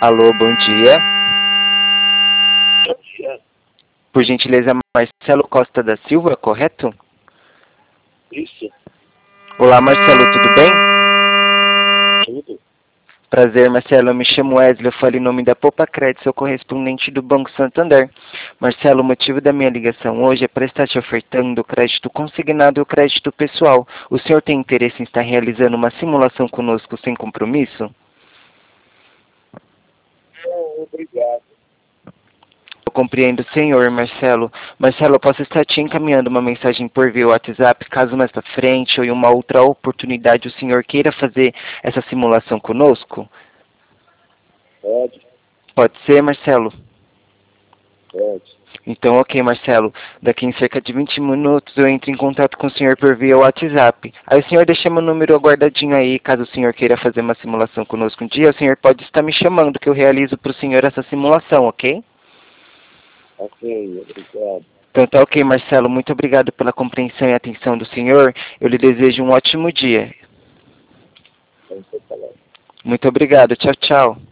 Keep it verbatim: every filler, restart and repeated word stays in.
Alô, bom dia. Bom dia. Por gentileza, Marcelo Costa da Silva, correto? Isso. Olá, Marcelo, tudo bem? Tudo. Prazer, Marcelo. Eu me chamo Wesley, eu falo em nome da Poupa Crédito, sou correspondente do Banco Santander. Marcelo, o motivo da minha ligação hoje é para estar te ofertando o crédito consignado e o crédito pessoal. O senhor tem interesse em estar realizando uma simulação conosco sem compromisso? Não, obrigado. Eu compreendo, senhor Marcelo. Marcelo, eu posso estar te encaminhando uma mensagem por via WhatsApp, caso mais para frente ou em uma outra oportunidade o senhor queira fazer essa simulação conosco? Pode, Pode ser, Marcelo? pode. Então, ok, Marcelo. Daqui em cerca de vinte minutos eu entro em contato com o senhor por via WhatsApp. Aí o senhor deixa meu número aguardadinho aí, caso o senhor queira fazer uma simulação conosco um dia, o senhor pode estar me chamando que eu realizo para o senhor essa simulação, ok? Ok, obrigado. Então tá ok, Marcelo. Muito obrigado pela compreensão e atenção do senhor. Eu lhe desejo um ótimo dia. Vamos falar. Muito obrigado. Tchau, tchau.